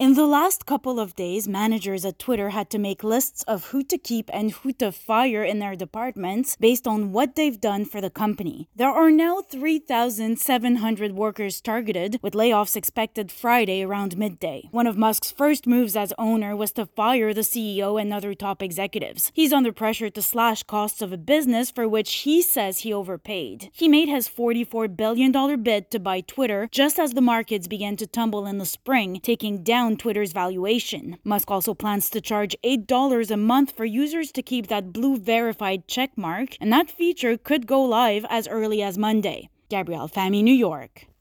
In the last couple of days, managers at Twitter had to make lists of who to keep and who to fire in their departments based on what they've done for the company. There are now 3,700 workers targeted, with layoffs expected Friday around midday. One of Musk's first moves as owner was to fire the CEO and other top executives. He's under pressure to slash costs of a business for which he says he overpaid. He made his $44 billion bid to buy Twitter just as the markets began to tumble in the spring, taking down Twitter's valuation. Musk also plans to charge $8 a month for users to keep that blue verified checkmark, and that feature could go live as early as Monday. Gabrielle Fahmy, New York.